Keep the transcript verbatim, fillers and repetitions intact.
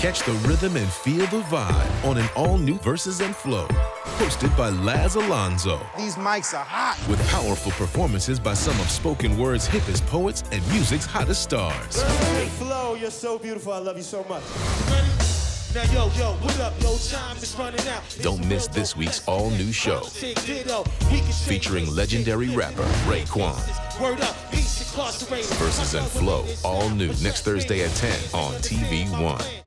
Catch the rhythm and feel the vibe on an all-new Versus and Flow. Hosted by Laz Alonso. These mics are hot. With powerful performances by some of spoken word's hippest poets and music's hottest stars. Hey, Flo, you're so beautiful. I love you so much. Now, yo, yo, what up, yo? Time is running out. Don't miss this week's all-new show. Featuring legendary rapper Raekwon. Word up, peace incarcerated. Versus and Flow, all new next Thursday at ten on T V One.